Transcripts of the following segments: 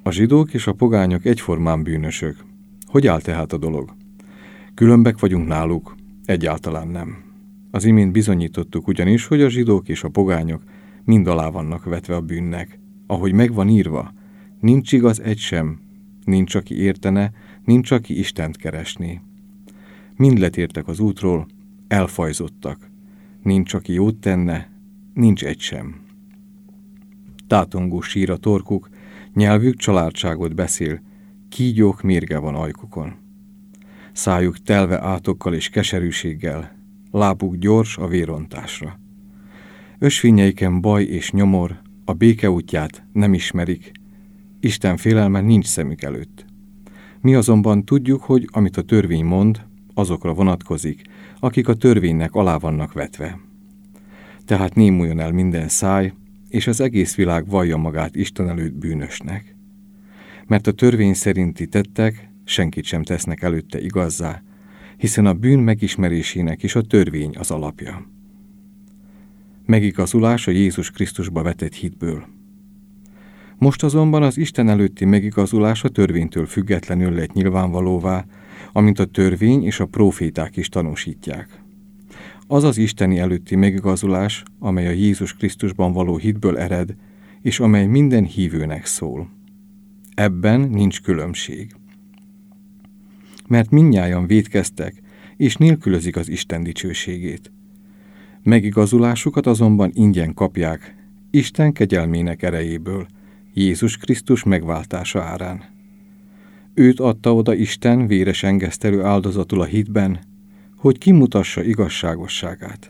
A zsidók és a pogányok egyformán bűnösök. Hogy áll tehát a dolog? Különbek vagyunk náluk? Egyáltalán nem. Az imént bizonyítottuk ugyanis, hogy a zsidók és a pogányok mind alá vannak vetve a bűnnek. Ahogy megvan írva, nincs igaz egy sem, nincs, aki értene, nincs, aki Istent keresné. Mind letértek az útról, elfajzottak. Nincs, aki jót tenne, nincs egy sem. Tátongó sír a torkuk, nyelvük családságot beszél, kígyók mérge van ajkukon. Szájuk telve átokkal és keserűséggel, lábuk gyors a vérontásra. Ösvényeiken baj és nyomor, a béke útját nem ismerik, Isten félelme nincs szemük előtt. Mi azonban tudjuk, hogy amit a törvény mond, azokra vonatkozik, akik a törvénynek alá vannak vetve. Tehát némuljon el minden száj, és az egész világ vallja magát Isten előtt bűnösnek. Mert a törvény szerinti tettek senkit sem tesznek előtte igazzá, hiszen a bűn megismerésének is a törvény az alapja. Megigazulás a Jézus Krisztusba vetett hitből. Most azonban az Isten előtti megigazulás a törvénytől függetlenül lett nyilvánvalóvá, amint a törvény és a próféták is tanúsítják. Az az isteni előtti megigazulás, amely a Jézus Krisztusban való hitből ered, és amely minden hívőnek szól. Ebben nincs különbség. Mert mindnyájan vétkeztek, és nélkülözik az Isten dicsőségét. Megigazulásukat azonban ingyen kapják, Isten kegyelmének erejéből, Jézus Krisztus megváltása árán. Őt adta oda Isten véres engesztelő áldozatul a hitben, hogy kimutassa igazságosságát.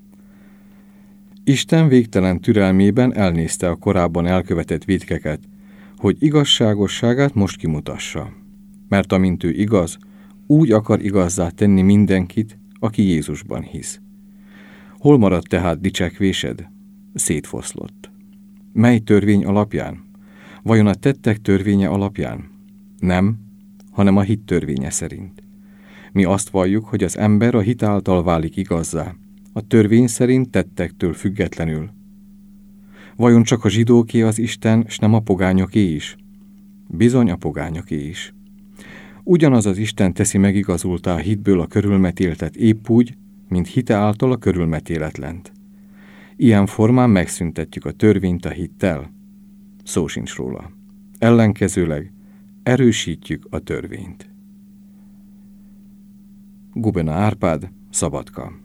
Isten végtelen türelmében elnézte a korábban elkövetett vétkeket, hogy igazságosságát most kimutassa. Mert amint ő igaz, úgy akar igazzá tenni mindenkit, aki Jézusban hisz. Hol maradt tehát dicsekvésed? Szétfoszlott. Mely törvény alapján? Vajon a tettek törvénye alapján? Nem, hanem a hit törvénye szerint. Mi azt valljuk, hogy az ember a hit által válik igazzá, a törvény szerint tettektől függetlenül. Vajon csak a zsidóké az Isten, s nem a pogányoké is? Bizony a pogányoké is. Ugyanaz az Isten teszi megigazultá a hitből a körülmetéltet épp úgy, mint hite által a körülmetéletlent. Ilyen formán megszüntetjük a törvényt a hittel. Szó sincs róla. Ellenkezőleg erősítjük a törvényt. Gubena Árpád, Szabadka.